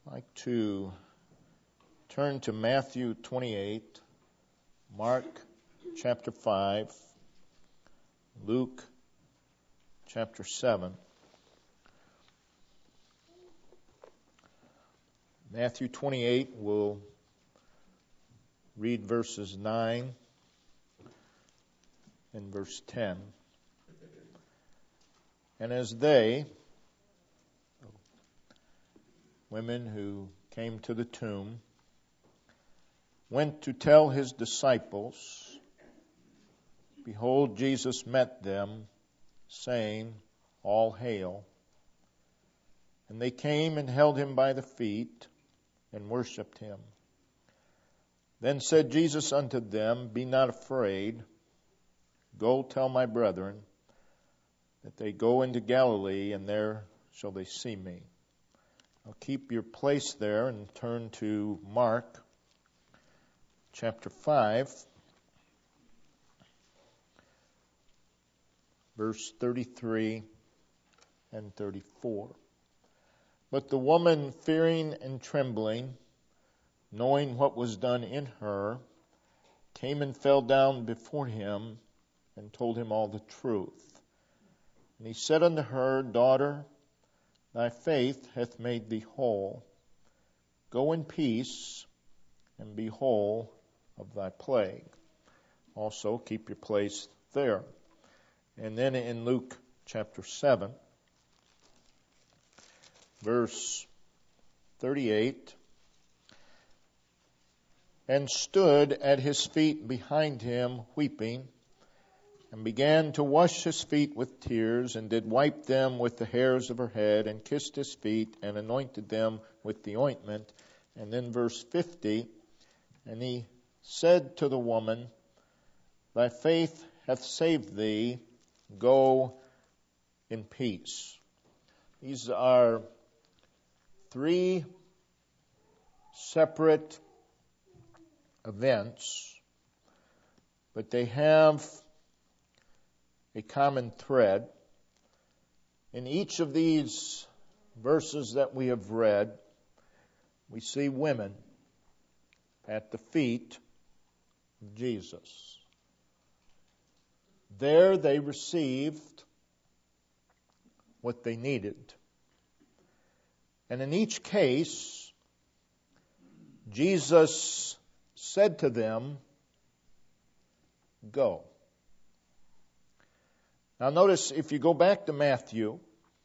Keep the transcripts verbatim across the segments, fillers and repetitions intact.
I'd like to turn to Matthew twenty-eight, Mark chapter five, Luke chapter seven. Matthew twenty-eight, we'll read verses nine and verse ten. And as they, women who came to the tomb, went to tell his disciples, behold, Jesus met them, saying, All hail. And they came and held him by the feet and worshipped him. Then said Jesus unto them, Be not afraid. Go tell my brethren that they go into Galilee, and there shall they see me. I'll keep your place there and turn to Mark chapter five, verse thirty-three and thirty-four. But the woman, fearing and trembling, knowing what was done in her, came and fell down before him and told him all the truth. And he said unto her, Daughter, thy faith hath made thee whole. Go in peace and be whole of thy plague. Also, keep your place there. And then in Luke chapter seven, verse thirty-eight, and stood at his feet behind him, weeping, and began to wash his feet with tears, and did wipe them with the hairs of her head, and kissed his feet, and anointed them with the ointment. And then verse fifty, and he said to the woman, Thy faith hath saved thee, go in peace. These are three separate events, but they have a common thread. In each of these verses that we have read, we see women at the feet of Jesus. There they received what they needed. And in each case, Jesus said to them, Go. Now notice, if you go back to Matthew,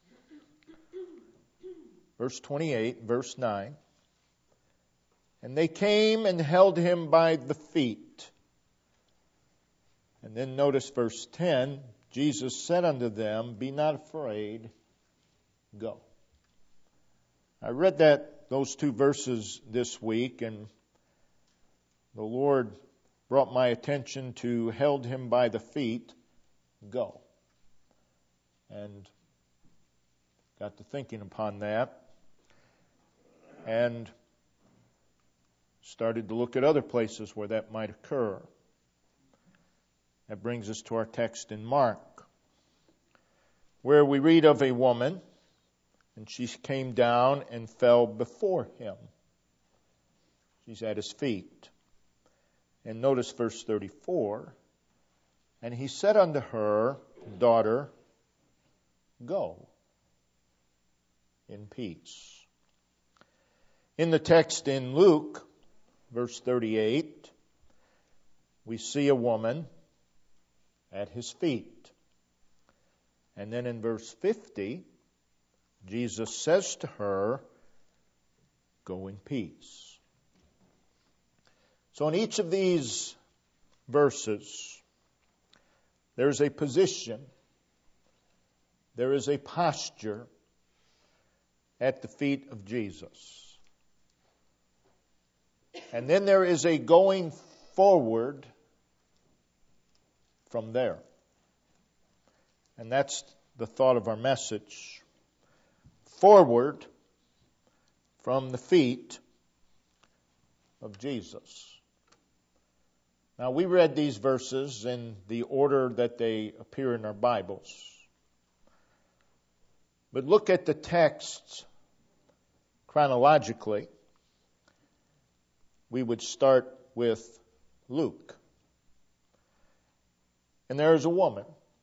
verse twenty-eight, verse nine, and they came and held him by the feet. And then notice verse ten, Jesus said unto them, Be not afraid, go. I read that, those two verses this week, and the Lord brought my attention to held him by the feet, go. And got to thinking upon that, and started to look at other places where that might occur. That brings us to our text in Mark, where we read of a woman, and she came down and fell before him. She's at his feet. And notice verse thirty-four, and he said unto her, Daughter, go in peace. In the text in Luke, verse thirty-eight, we see a woman at his feet. And then in verse fifty, Jesus says to her, Go in peace. So in each of these verses, there's a position, there is a posture at the feet of Jesus. And then there is a going forward from there. And that's the thought of our message. Forward from the feet of Jesus. Now, we read these verses in the order that they appear in our Bibles. But look at the text chronologically, we would start with Luke. And there is a woman,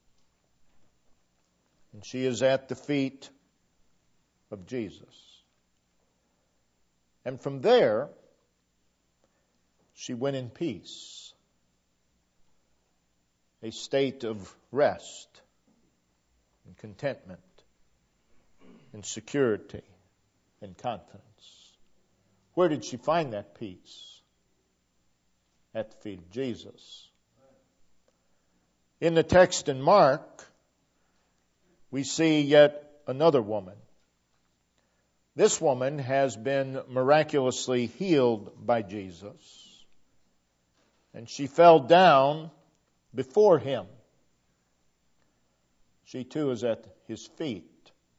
and she is at the feet of Jesus. And from there, she went in peace, a state of rest and contentment and security and confidence. Where did she find that peace? At the feet of Jesus. In the text in Mark, we see yet another woman. This woman has been miraculously healed by Jesus, and she fell down before him. She too is at his feet.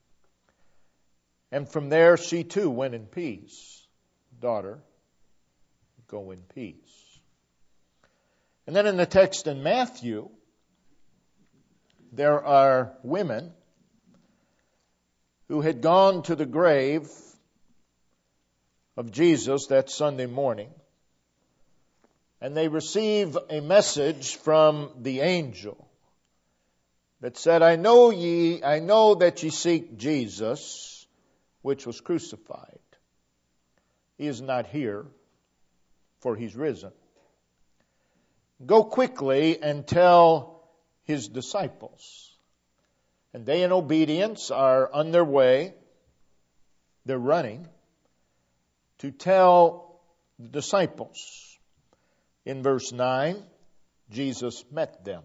And from there she too went in peace. Daughter, go in peace. And then in the text in Matthew, there are women who had gone to the grave of Jesus that Sunday morning, and they receive a message from the angel that said, I know ye, I know that ye seek Jesus, which was crucified. He is not here, for he's risen. Go quickly and tell his disciples. And they in obedience are on their way. They're running to tell the disciples. In verse nine, Jesus met them.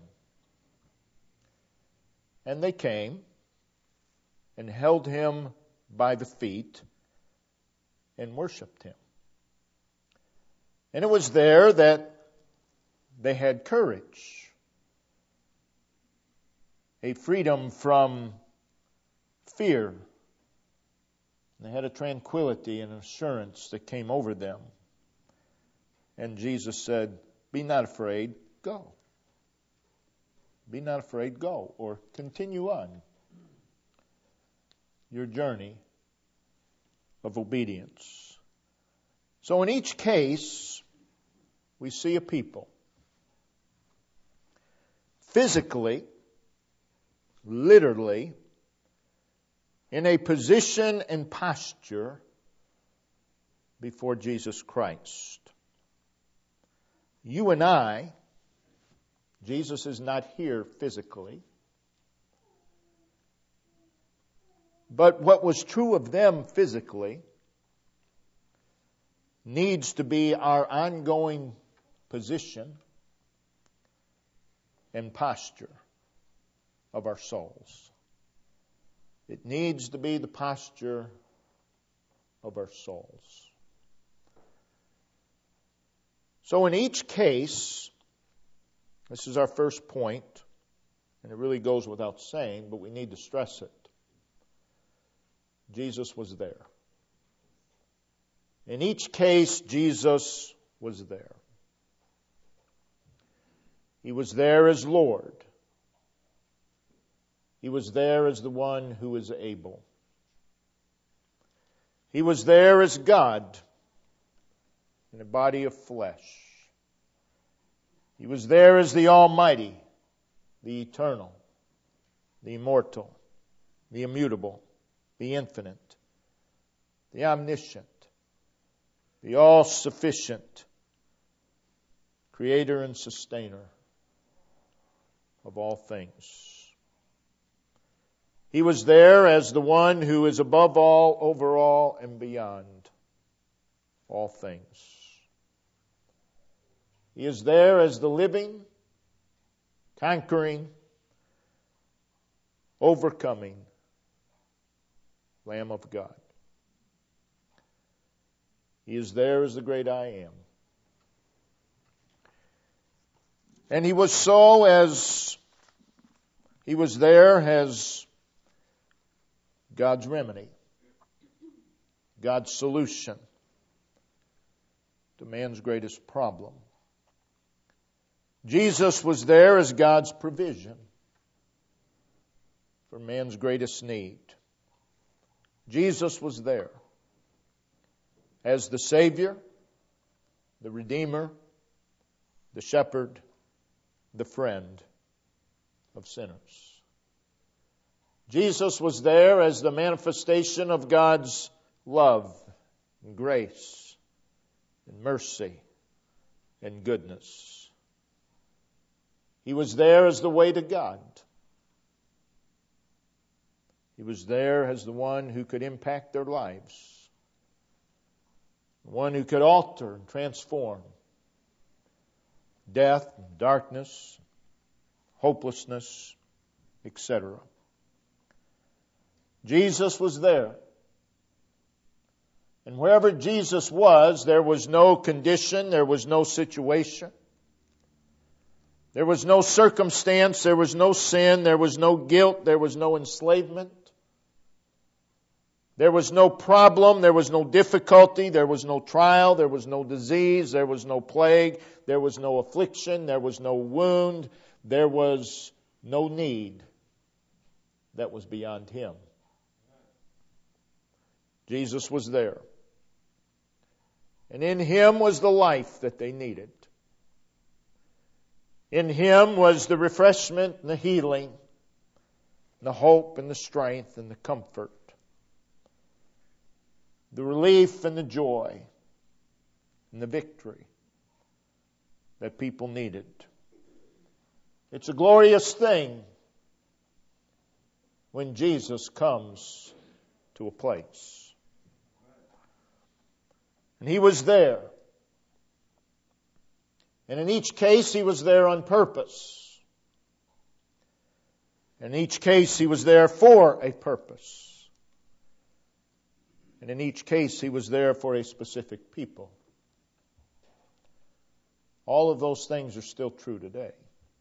And they came and held him by the feet and worshiped him. And it was there that they had courage, a freedom from fear. They had a tranquility and assurance that came over them. And Jesus said, be not afraid, go. Be not afraid, go. Or continue on your journey of obedience. So in each case, we see a people physically, literally, in a position and posture before Jesus Christ. You and I, Jesus is not here physically, but what was true of them physically needs to be our ongoing position and posture of our souls. It needs to be the posture of our souls. So in each case, this is our first point, and it really goes without saying, but we need to stress it. Jesus was there. In each case, Jesus was there. He was there as Lord. He was there as the one who is able. He was there as God in a body of flesh. He was there as the Almighty, the Eternal, the Immortal, the Immutable, the Infinite, the Omniscient, the All-Sufficient, Creator and Sustainer of all things. He was there as the one who is above all, over all, and beyond all things. He is there as the living, conquering, overcoming Lamb of God. He is there as the great I am. And he was so as he was there as God's remedy, God's solution to man's greatest problem. Jesus was there as God's provision for man's greatest need. Jesus was there as the Savior, the Redeemer, the Shepherd, the friend of sinners. Jesus was there as the manifestation of God's love and grace and mercy and goodness. He was there as the way to God. He was there as the one who could impact their lives, the one who could alter and transform death, darkness, hopelessness, et cetera. Jesus was there. And wherever Jesus was, there was no condition, there was no situation. There was no circumstance, there was no sin, there was no guilt, there was no enslavement. There was no problem, there was no difficulty, there was no trial, there was no disease, there was no plague, there was no affliction, there was no wound, there was no need that was beyond Him. Jesus was there. And in Him was the life that they needed. In Him was the refreshment and the healing, the hope and the strength and the comfort, the relief and the joy and the victory that people needed. It's a glorious thing when Jesus comes to a place. And He was there. And in each case, He was there on purpose. In each case, He was there for a purpose. And in each case, He was there for a specific people. All of those things are still true today.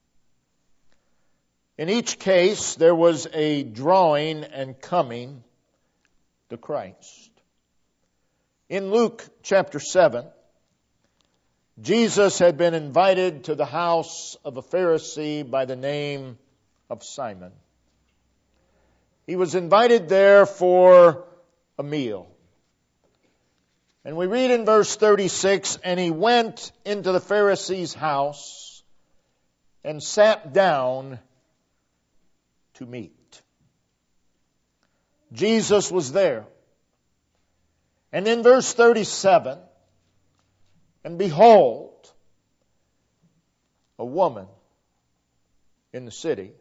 In each case, there was a drawing and coming to Christ. In Luke chapter seven, Jesus had been invited to the house of a Pharisee by the name of Simon. He was invited there for a meal. And we read in verse thirty-six, and he went into the Pharisee's house and sat down to meat. Jesus was there. And in verse thirty-seven, and behold, a woman in the city.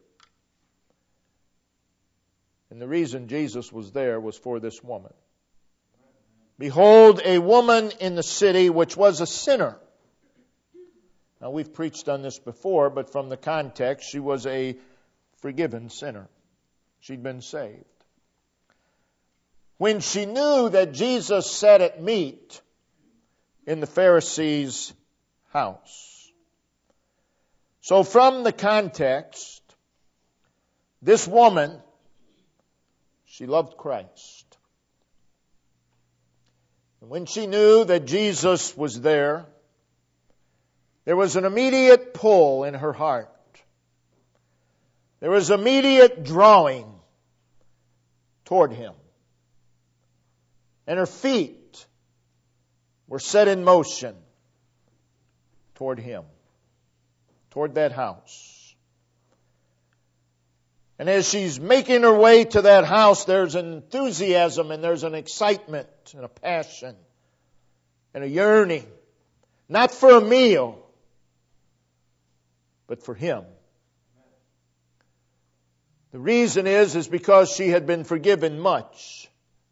And the reason Jesus was there was for this woman. Behold, a woman in the city which was a sinner. Now, we've preached on this before, but from the context, she was a forgiven sinner. She'd been saved. When she knew that Jesus sat at meat in the Pharisee's house. So from the context, this woman, she loved Christ. And when she knew that Jesus was there, there was an immediate pull in her heart. There was immediate drawing toward Him. And her feet were set in motion toward Him, toward that house. And as she's making her way to that house, there's an enthusiasm and there's an excitement and a passion and a yearning, not for a meal, but for Him. The reason is, is because she had been forgiven much.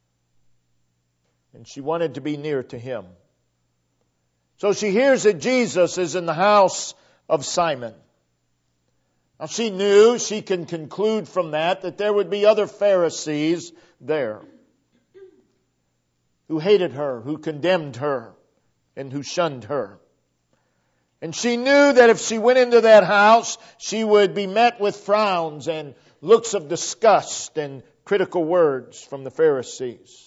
And she wanted to be near to Him. So she hears that Jesus is in the house of Simon. Now she knew, she can conclude from that, that there would be other Pharisees there who hated her, who condemned her, and who shunned her. And she knew that if she went into that house, she would be met with frowns and looks of disgust and critical words from the Pharisees.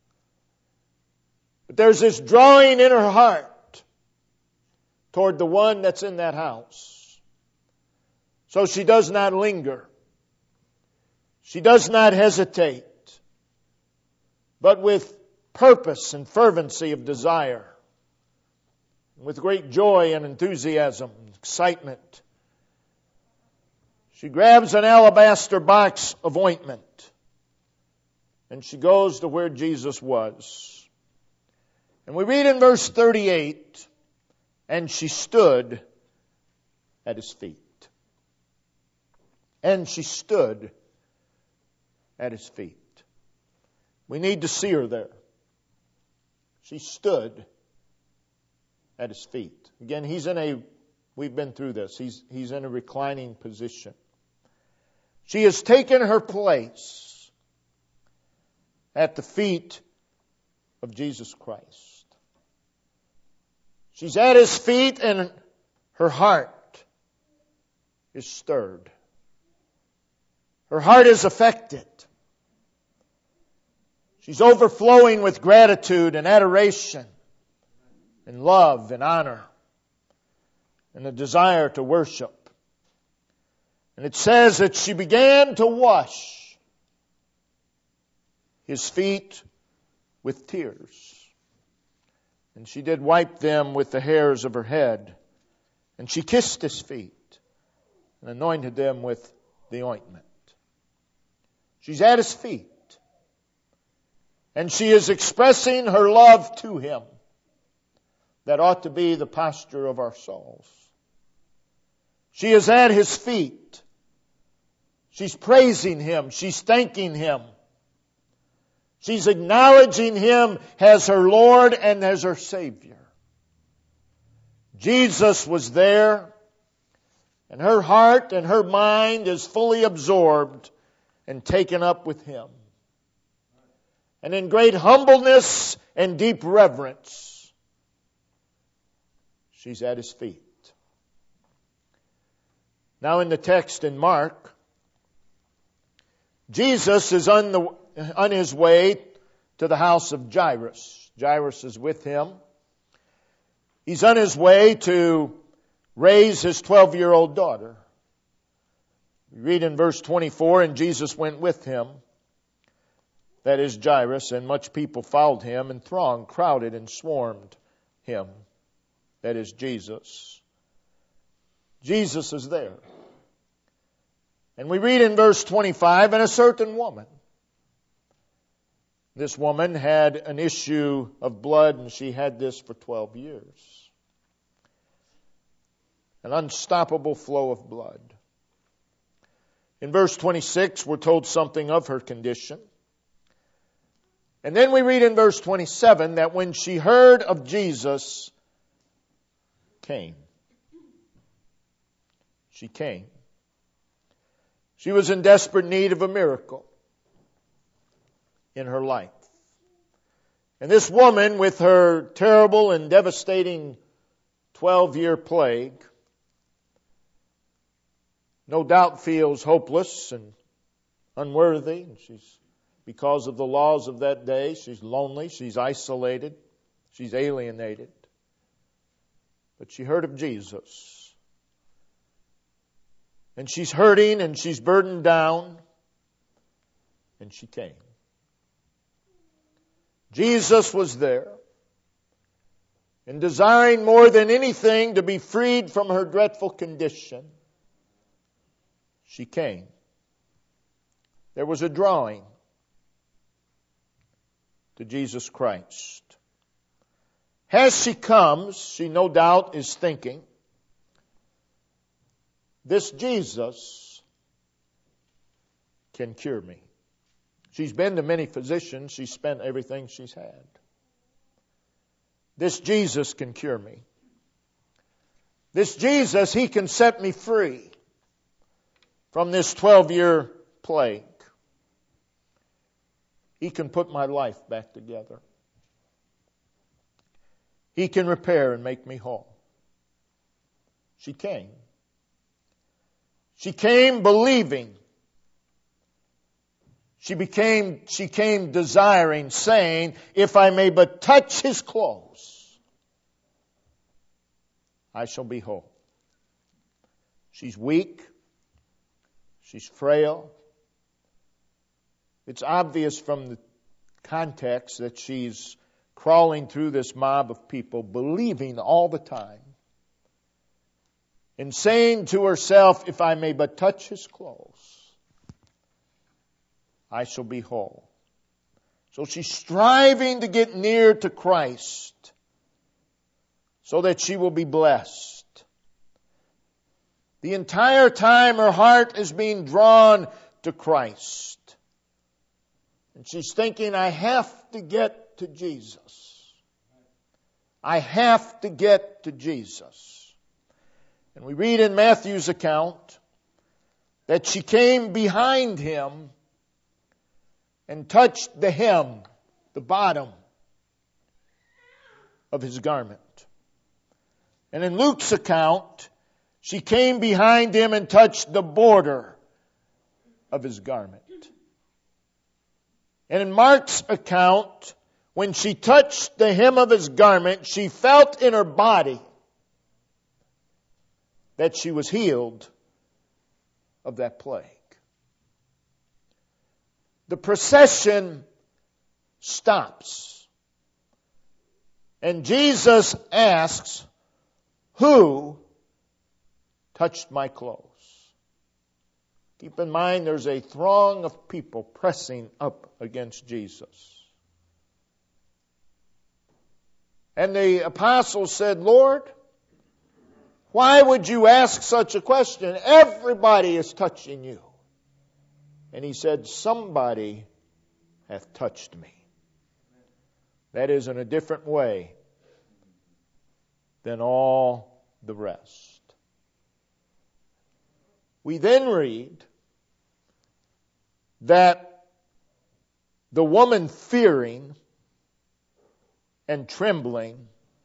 But there's this drawing in her heart toward the one that's in that house. So she does not linger. She does not hesitate. But with purpose and fervency of desire, with great joy and enthusiasm, excitement. She grabs an alabaster box of ointment and she goes to where Jesus was. And we read in verse thirty-eight, and she stood at his feet. And she stood at his feet. We need to see her there. She stood at his feet. Again, he's in a, we've been through this, he's, he's in a reclining position. She has taken her place at the feet of Jesus Christ. She's at his feet and her heart is stirred. Her heart is affected. She's overflowing with gratitude and adoration and love and honor and a desire to worship. And it says that she began to wash his feet with tears. And she did wipe them with the hairs of her head. And she kissed his feet and anointed them with the ointment. She's at his feet. And she is expressing her love to him. That ought to be the posture of our souls. She is at his feet. She's praising him. She's thanking him. She's acknowledging him as her Lord and as her Savior. Jesus was there, and her heart and her mind is fully absorbed and taken up with him. And in great humbleness and deep reverence, she's at his feet. Now in the text in Mark, Jesus is on, the, on his way to the house of Jairus. Jairus is with him. He's on his way to raise his twelve-year-old daughter. We read in verse twenty-four, and Jesus went with him. That is Jairus, and much people followed him, and throng crowded and swarmed him. That is Jesus. Jesus is there. And we read in verse twenty-five, and a certain woman. This woman had an issue of blood, and she had this for twelve years. An unstoppable flow of blood. In verse twenty-six, we're told something of her condition. And then we read in verse twenty-seven that when she heard of Jesus, came. She came. She was in desperate need of a miracle in her life. And this woman, with her terrible and devastating twelve-year plague, no doubt feels hopeless and unworthy. She's, because of the laws of that day, she's lonely, she's isolated, she's alienated. But she heard of Jesus. And she's hurting and she's burdened down. And she came. Jesus was there. And desiring more than anything to be freed from her dreadful condition, she came. There was a drawing to Jesus Christ. As she comes, she no doubt is thinking, this Jesus can cure me. She's been to many physicians. She's spent everything she's had. This Jesus can cure me. This Jesus, he can set me free from this twelve-year plague. He can put my life back together. He can repair and make me whole. She came. She came believing. She became, she came desiring, saying, if I may but touch his clothes, I shall be whole. She's weak. She's frail. It's obvious from the context that she's crawling through this mob of people, believing all the time, and saying to herself, if I may but touch His clothes, I shall be whole. So she's striving to get near to Christ so that she will be blessed. The entire time her heart is being drawn to Christ. And she's thinking, I have to get to Jesus. I have to get to Jesus. And we read in Matthew's account that she came behind Him and touched the hem, the bottom of His garment. And in Luke's account, she came behind Him and touched the border of His garment. And in Mark's account, when she touched the hem of His garment, she felt in her body that she was healed of that plague. The procession stops. And Jesus asks, who touched my clothes? Keep in mind there's a throng of people pressing up against Jesus. And the apostles said, Lord, why would you ask such a question? Everybody is touching you. And He said, somebody hath touched me. That is in a different way than all the rest. We then read that the woman, fearing and trembling,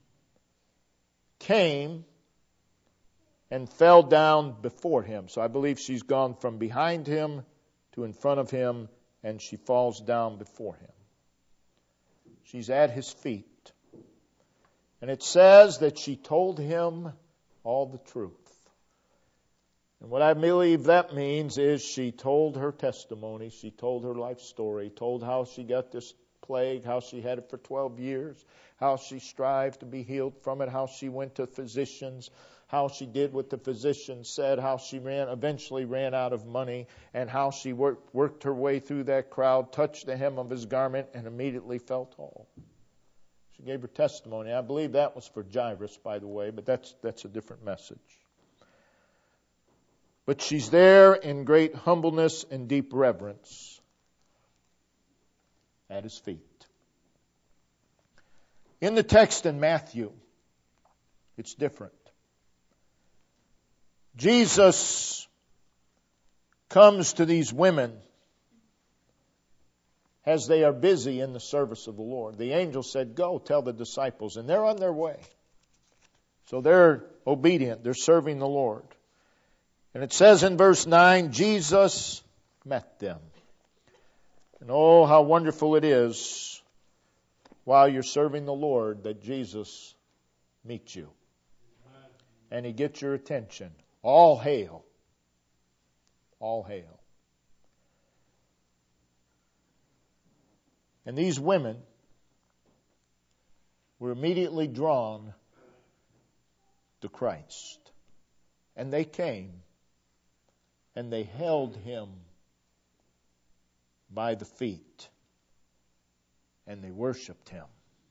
came and fell down before Him. So I believe she's gone from behind Him to in front of Him, and she falls down before Him. She's at His feet. And it says that she told Him all the truth. And what I believe that means is she told her testimony, she told her life story, told how she got this plague, how she had it for twelve years, how she strived to be healed from it, how she went to physicians, how she did what the physicians said, how she ran, eventually ran out of money, and how she worked, worked her way through that crowd, touched the hem of His garment, and immediately felt whole. She gave her testimony. I believe that was for Jairus, by the way, but that's that's a different message. But she's there in great humbleness and deep reverence at His feet. In the text in Matthew, it's different. Jesus comes to these women as they are busy in the service of the Lord. The angel said, go, tell the disciples, and they're on their way. So they're obedient. They're serving the Lord. And it says in verse nine, Jesus met them. And oh, how wonderful it is while you're serving the Lord that Jesus meets you. And He gets your attention. All hail. All hail. And these women were immediately drawn to Christ. And they came and they held Him by the feet and they worshiped Him.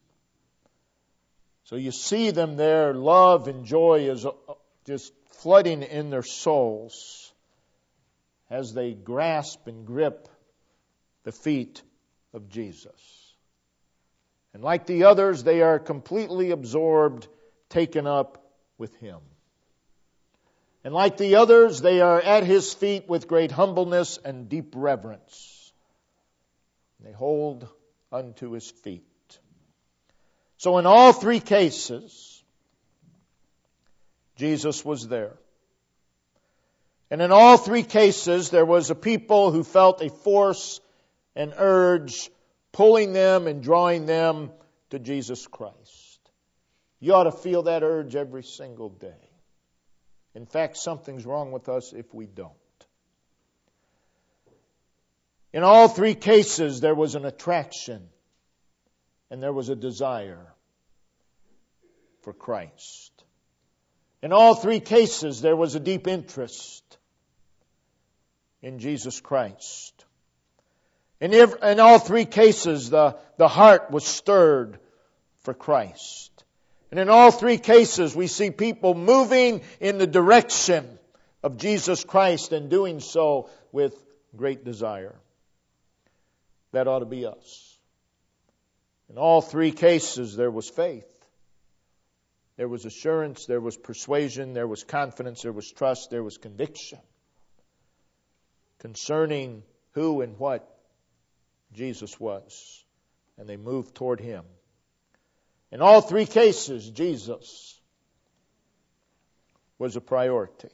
So you see them there, love and joy is just flooding in their souls as they grasp and grip the feet of Jesus. And like the others, they are completely absorbed, taken up with Him. And like the others, they are at His feet with great humbleness and deep reverence. They hold unto His feet. So in all three cases, Jesus was there. And in all three cases, there was a people who felt a force, an urge, pulling them and drawing them to Jesus Christ. You ought to feel that urge every single day. In fact, something's wrong with us if we don't. In all three cases, there was an attraction and there was a desire for Christ. In all three cases, there was a deep interest in Jesus Christ. In, every, in all three cases, the, the heart was stirred for Christ. And in all three cases, we see people moving in the direction of Jesus Christ and doing so with great desire. That ought to be us. In all three cases, there was faith. There was assurance, there was persuasion, there was confidence, there was trust, there was conviction concerning who and what Jesus was. And they moved toward Him. In all three cases, Jesus was a priority.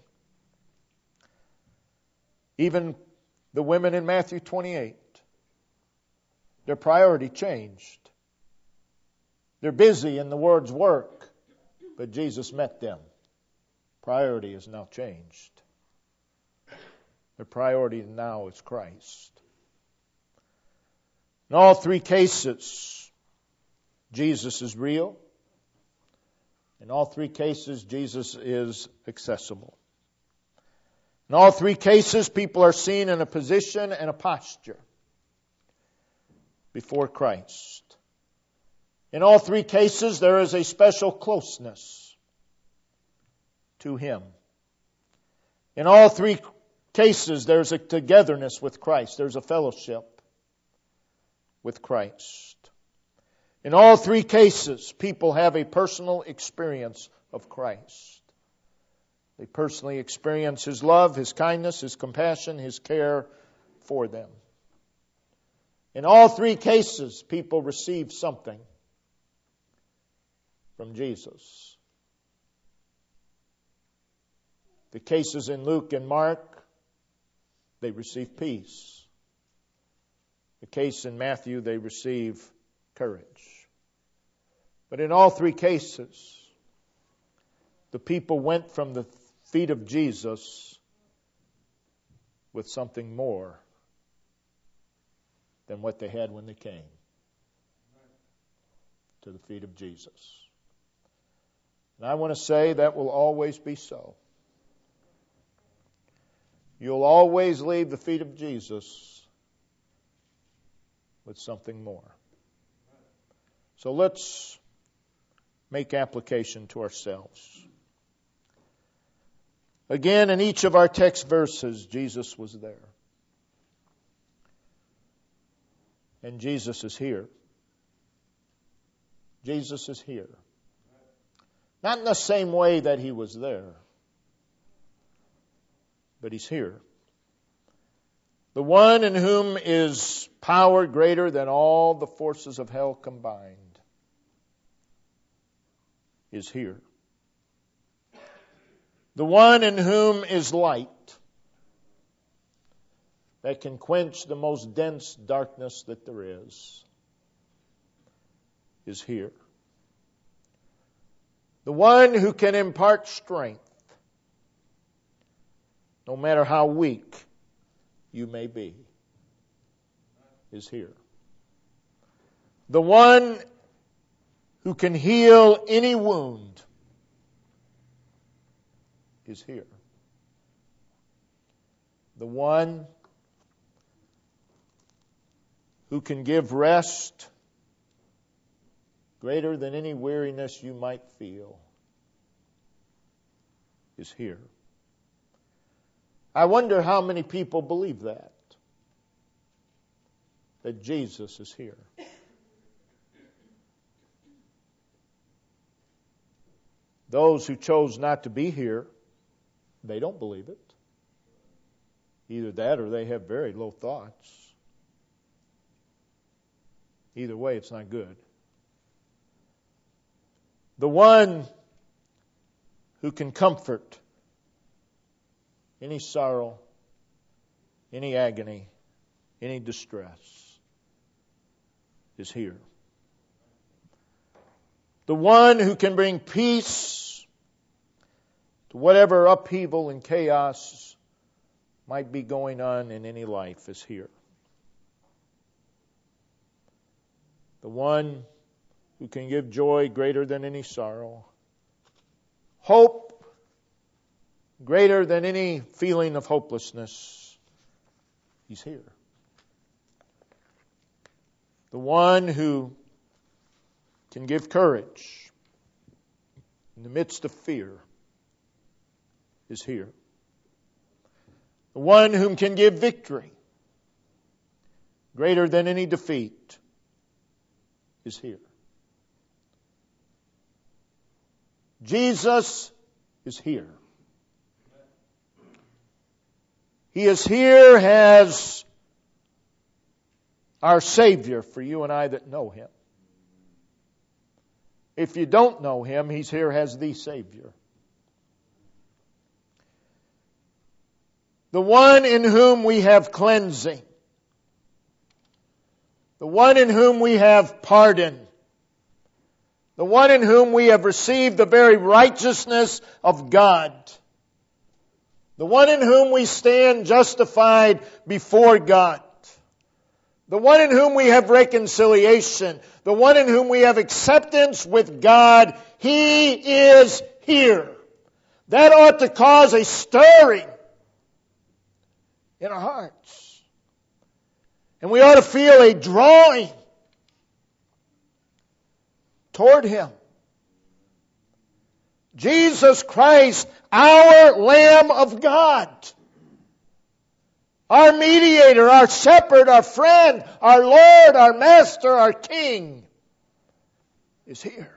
Even the women in Matthew twenty-eight, their priority changed. They're busy in the Lord's work, but Jesus met them. Priority has now changed. Their priority now is Christ. In all three cases, Jesus is real. In all three cases, Jesus is accessible. In all three cases, people are seen in a position and a posture before Christ. In all three cases, there is a special closeness to Him. In all three cases, there's a togetherness with Christ. There's a fellowship with Christ. In all three cases, people have a personal experience of Christ. They personally experience His love, His kindness, His compassion, His care for them. In all three cases, people receive something from Jesus. The cases in Luke and Mark, they receive peace. The case in Matthew, they receive courage. But in all three cases, the people went from the feet of Jesus with something more than what they had when they came to the feet of Jesus. And I want to say that will always be so. You'll always leave the feet of Jesus with something more. So let's make application to ourselves. Again, in each of our text verses, Jesus was there. And Jesus is here. Jesus is here. Not in the same way that He was there, but He's here. The one in whom is power greater than all the forces of hell combined is here. The one in whom is light that can quench the most dense darkness that there is is here. The one who can impart strength, no matter how weak you may be, is here. The one who can heal any wound is here. The one who can give rest greater than any weariness you might feel is here. I wonder how many people believe that, that Jesus is here. Those who chose not to be here, they don't believe it. Either that or they have very low thoughts. Either way, it's not good. The one who can comfort any sorrow, any agony, any distress is here. The one who can bring peace to whatever upheaval and chaos might be going on in any life is here. The one who can give joy greater than any sorrow, hope greater than any feeling of hopelessness. He's here. The one who can give courage in the midst of fear is here. The one whom can give victory greater than any defeat is here. Jesus is here. He is here as our Savior for you and I that know Him. If you don't know Him, He's here as the Savior. The one in whom we have cleansing. The one in whom we have pardon. The one in whom we have received the very righteousness of God. The one in whom we stand justified before God. The one in whom we have reconciliation. The one in whom we have acceptance with God. He is here. That ought to cause a stirring in our hearts. And we ought to feel a drawing toward Him. Jesus Christ, our Lamb of God. Our mediator, our shepherd, our friend, our Lord, our Master, our King is here.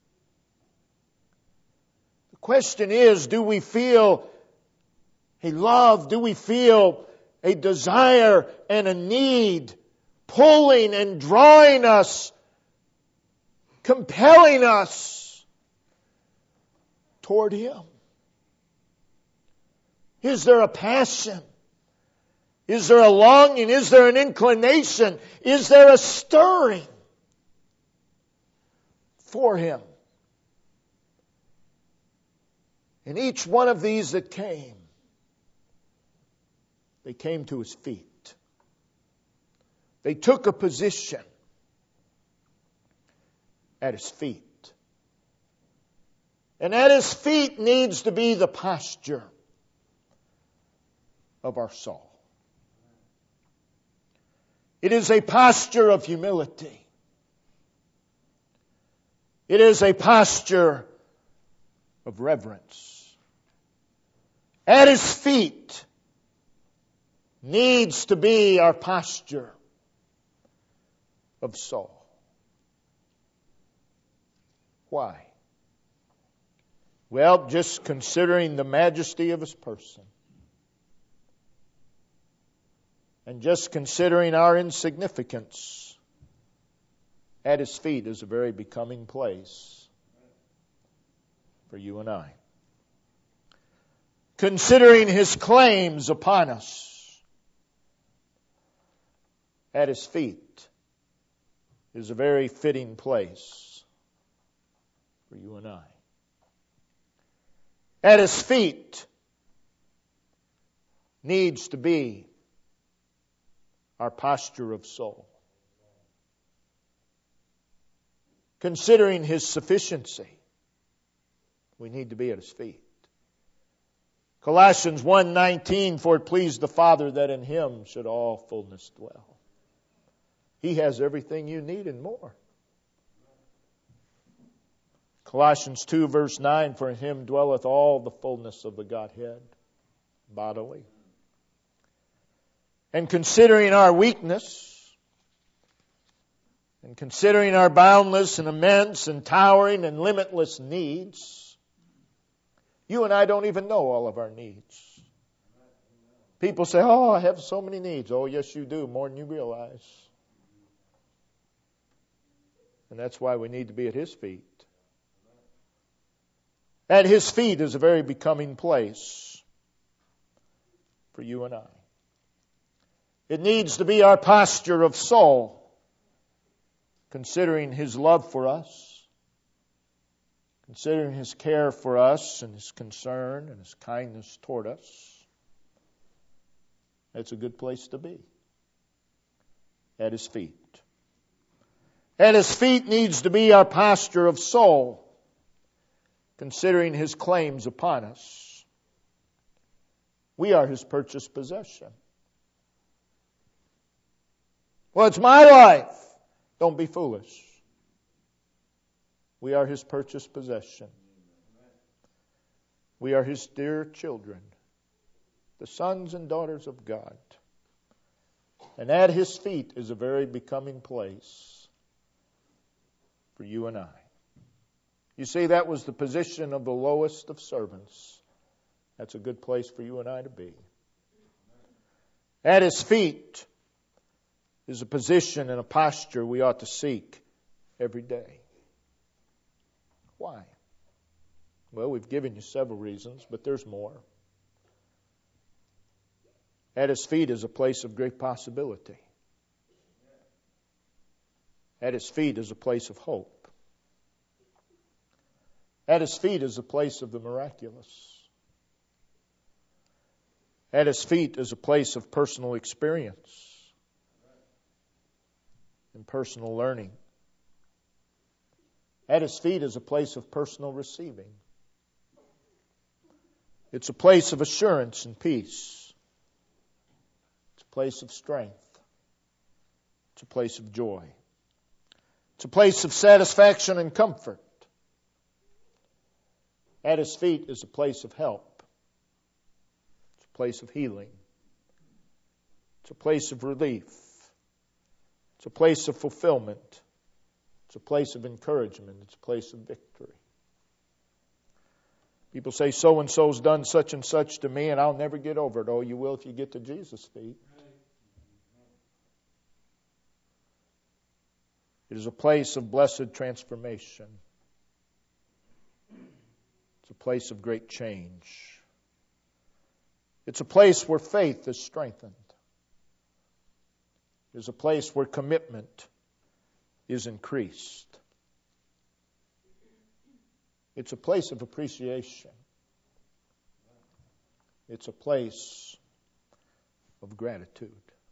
The question is, do we feel a love? Do we feel a desire and a need pulling and drawing us, compelling us toward Him? Is there a passion? Is there a longing? Is there an inclination? Is there a stirring for Him? And each one of these that came, they came to His feet. They took a position at His feet. And at His feet needs to be the posture of our soul. It is a posture of humility. It is a posture of reverence. At His feet needs to be our posture of soul. Why? Well, just considering the majesty of His person. And just considering our insignificance, at His feet is a very becoming place for you and I. Considering His claims upon us, at His feet is a very fitting place for you and I. At His feet needs to be our posture of soul. Considering His sufficiency, we need to be at His feet. Colossians one nineteen, for it pleased the Father that in Him should all fullness dwell. He has everything you need and more. Colossians two verse nine, for in Him dwelleth all the fullness of the Godhead bodily. And considering our weakness, and considering our boundless and immense and towering and limitless needs, you and I don't even know all of our needs. People say, oh, I have so many needs. Oh, yes, you do, more than you realize. And that's why we need to be at His feet. At His feet is a very becoming place for you and I. It needs to be our posture of soul, considering His love for us, considering His care for us and His concern and His kindness toward us. That's a good place to be, at His feet. At His feet needs to be our posture of soul, considering His claims upon us. We are His purchased possession. Well, it's my life. Don't be foolish. We are His purchased possession. We are His dear children, the sons and daughters of God. And at His feet is a very becoming place for you and I. You see, that was the position of the lowest of servants. That's a good place for you and I to be. At His feet is a position and a posture we ought to seek every day. Why? Well, we've given you several reasons, but there's more. At His feet is a place of great possibility. At His feet is a place of hope. At His feet is a place of the miraculous. At His feet is a place of personal experience and personal learning. At His feet is a place of personal receiving. It's a place of assurance and peace. It's a place of strength. It's a place of joy. It's a place of satisfaction and comfort. At His feet is a place of help. It's a place of healing. It's a place of relief. It's a place of fulfillment. It's a place of encouragement. It's a place of victory. People say, so-and-so's done such and such to me, and I'll never get over it. Oh, you will if you get to Jesus' feet. It is a place of blessed transformation. It's a place of great change. It's a place where faith is strengthened. It is a place where commitment is increased. It's a place of appreciation. It's a place of gratitude.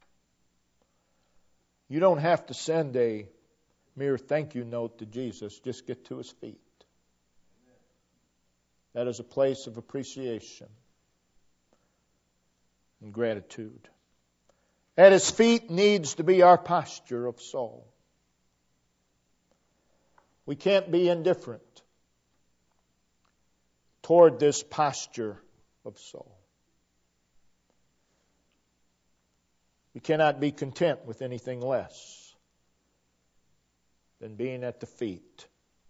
You don't have to send a mere thank you note to Jesus. Just get to His feet. That is a place of appreciation and gratitude. At His feet needs to be our posture of soul. We can't be indifferent toward this posture of soul. We cannot be content with anything less than being at the feet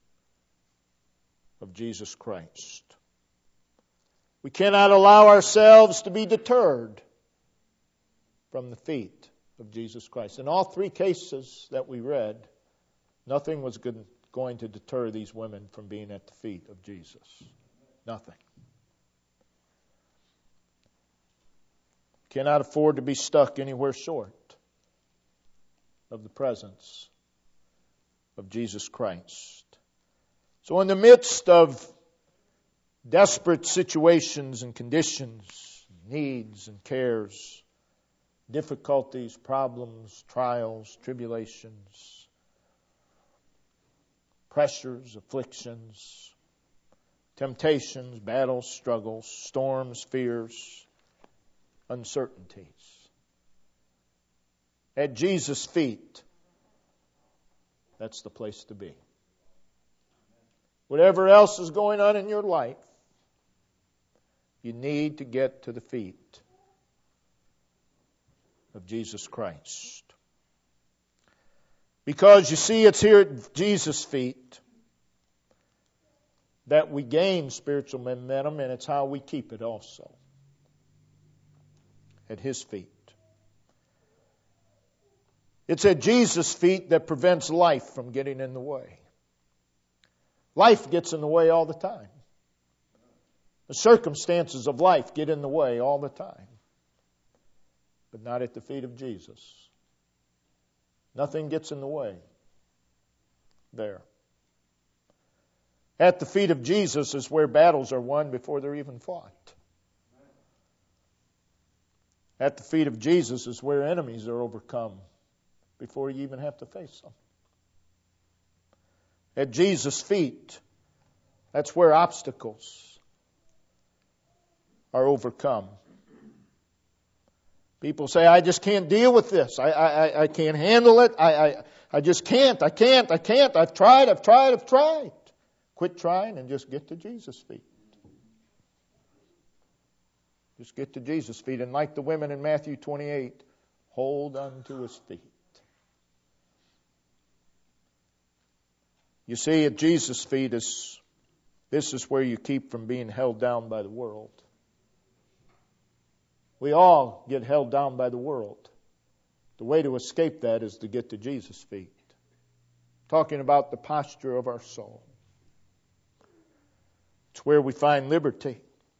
of Jesus Christ. We cannot allow ourselves to be deterred from the feet of Jesus Christ. In all three cases that we read, nothing was going to deter these women from being at the feet of Jesus. Nothing. Cannot afford to be stuck anywhere short of the presence of Jesus Christ. So in the midst of desperate situations and conditions, needs and cares, difficulties, problems, trials, tribulations, pressures, afflictions, temptations, battles, struggles, storms, fears, uncertainties. At Jesus' feet, that's the place to be. Whatever else is going on in your life, you need to get to the feet of Jesus Christ. Because you see, it's here at Jesus' feet that we gain spiritual momentum, and it's how we keep it also. At His feet. It's at Jesus' feet that prevents life from getting in the way. Life gets in the way all the time. The circumstances of life get in the way all the time. But not at the feet of Jesus. Nothing gets in the way there. At the feet of Jesus is where battles are won before they're even fought. At the feet of Jesus is where enemies are overcome before you even have to face them. at Jesus' feet, that's where obstacles are overcome. People say, I just can't deal with this. I, I, I can't handle it. I, I, I just can't. I can't. I can't. I've tried. I've tried. I've tried. Quit trying and just get to Jesus' feet. Just get to Jesus' feet. And like the women in Matthew twenty-eight, hold unto His feet. You see, at Jesus' feet, is this is where you keep from being held down by the world. We all get held down by the world. The way to escape that is to get to Jesus' feet. Talking about the posture of our soul. It's where we find liberty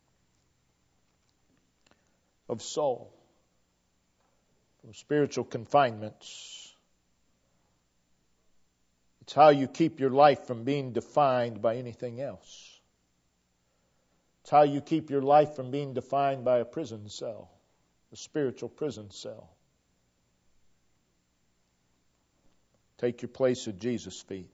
of soul from spiritual confinements. It's how you keep your life from being defined by anything else. It's how you keep your life from being defined by a prison cell, a spiritual prison cell. Take your place at Jesus' feet.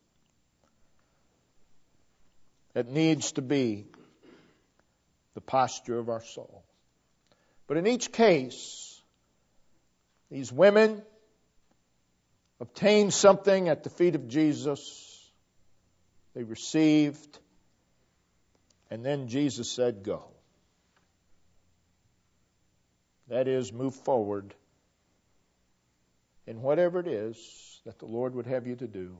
It needs to be the posture of our soul. But in each case, these women obtained something at the feet of Jesus. They received. And then Jesus said, go. That is, move forward in whatever it is that the Lord would have you to do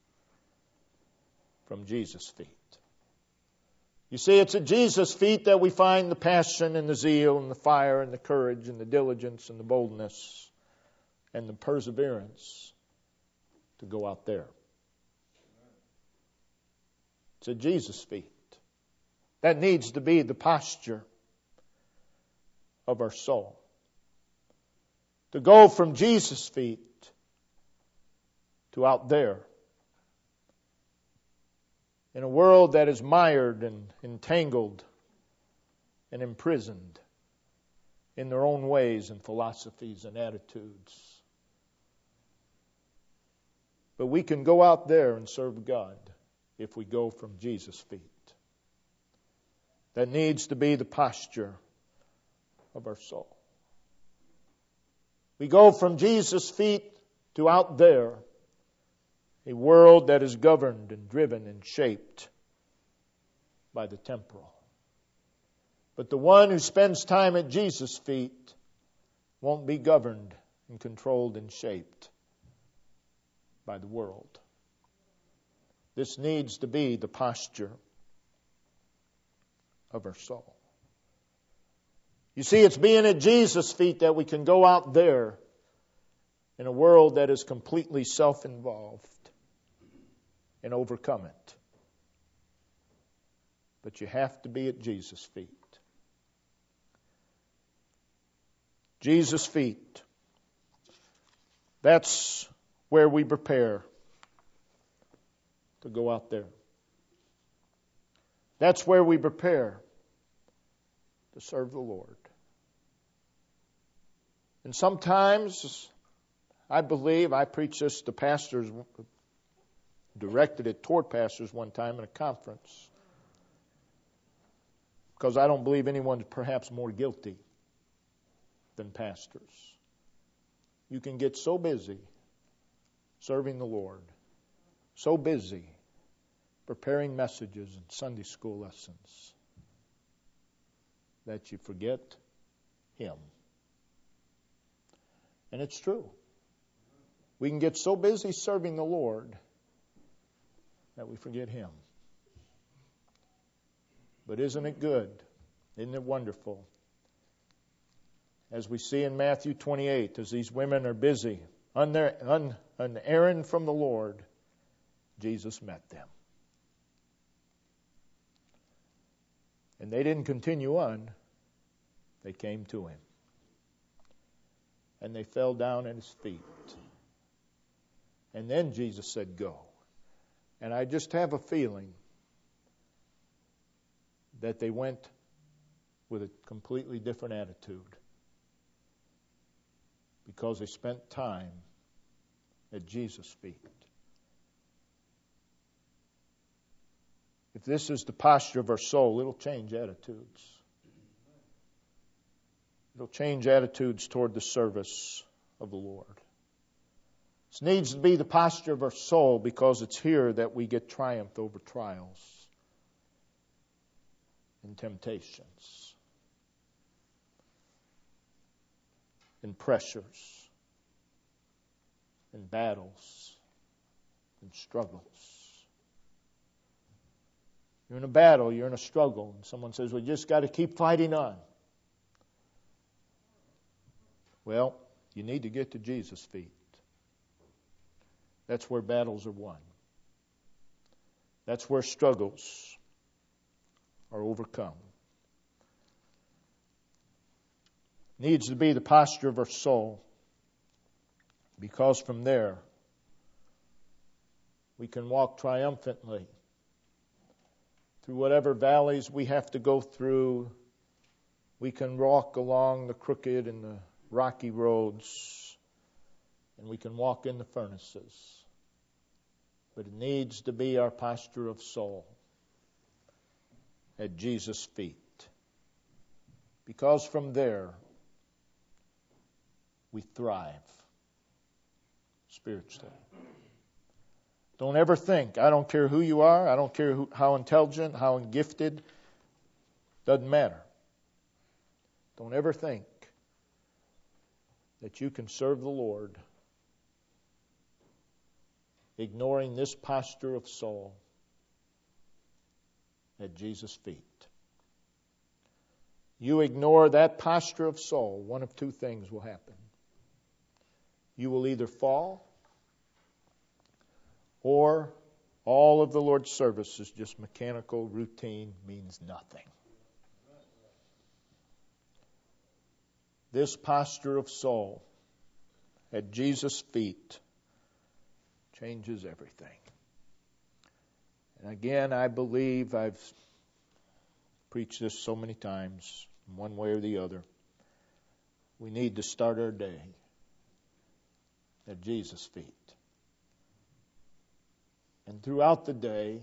from Jesus' feet. You see, it's at Jesus' feet that we find the passion and the zeal and the fire and the courage and the diligence and the boldness and the perseverance to go out there. It's at Jesus' feet. That needs to be the posture of our soul. To go from Jesus' feet to out there in a world that is mired and entangled and imprisoned in their own ways and philosophies and attitudes. But we can go out there and serve God if we go from Jesus' feet. That needs to be the posture of our soul. We go from Jesus' feet to out there, a world that is governed and driven and shaped by the temporal. But the one who spends time at Jesus' feet won't be governed and controlled and shaped by the world. This needs to be the posture of our soul. You see, it's being at Jesus' feet that we can go out there in a world that is completely self-involved and overcome it. But you have to be at Jesus' feet. Jesus' feet. That's where we prepare to go out there. That's where we prepare to serve the Lord. And sometimes, I believe, I preached this to pastors, directed it toward pastors one time in a conference, because I don't believe anyone's perhaps more guilty than pastors. You can get so busy serving the Lord, so busy preparing messages and Sunday school lessons, that you forget Him. And it's true. We can get so busy serving the Lord that we forget Him. But isn't it good? Isn't it wonderful? As we see in Matthew twenty-eight, as these women are busy on, their, on an errand from the Lord, Jesus met them. And they didn't continue on. They came to Him. And they fell down at His feet. And then Jesus said, go. And I just have a feeling that they went with a completely different attitude, because they spent time at Jesus' feet. if this is the posture of our soul, it'll change attitudes. It'll change attitudes toward the service of the Lord. This needs to be the posture of our soul because it's here that we get triumph over trials and temptations and pressures and battles and struggles. You're in a battle, you're in a struggle, and someone says, well, you just got to keep fighting on. Well, you need to get to Jesus' feet. That's where battles are won. That's where struggles are overcome. Needs to be the posture of our soul, because from there we can walk triumphantly through whatever valleys we have to go through. We can walk along the crooked and the rocky roads, and we can walk in the furnaces. But it needs to be our posture of soul at Jesus' feet, because from there we thrive spiritually. Don't ever think, I don't care who you are, I don't care who, how intelligent, how gifted, doesn't matter. Don't ever think that you can serve the Lord ignoring this posture of soul at Jesus' feet. You ignore that posture of soul, one of two things will happen. You will either fall, or all of the Lord's service is just mechanical, routine, means nothing. This posture of soul at Jesus' feet changes everything. And again, I believe I've preached this so many times, one way or the other. We need to start our day at Jesus' feet. And throughout the day,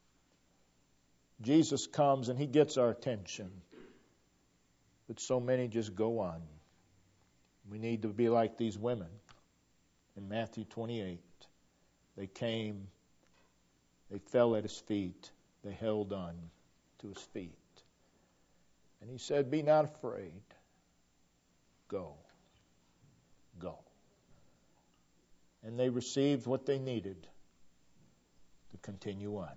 Jesus comes and He gets our attention. But so many just go on. We need to be like these women in Matthew twenty-eight. They came, they fell at His feet, they held on to His feet. And He said, be not afraid. Go. Go. And they received what they needed to continue on.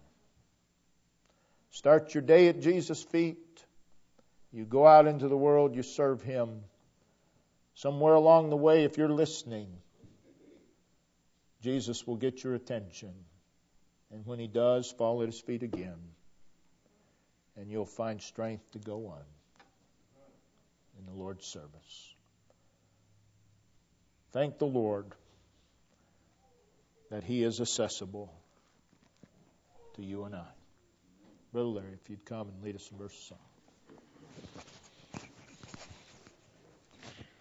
Start your day at Jesus' feet. You go out into the world, you serve Him. Somewhere along the way, if you're listening, Jesus will get your attention. And when He does, fall at His feet again. And you'll find strength to go on in the Lord's service. Thank the Lord that He is accessible to you and I. Brother Larry, if you'd come and lead us in verse of song.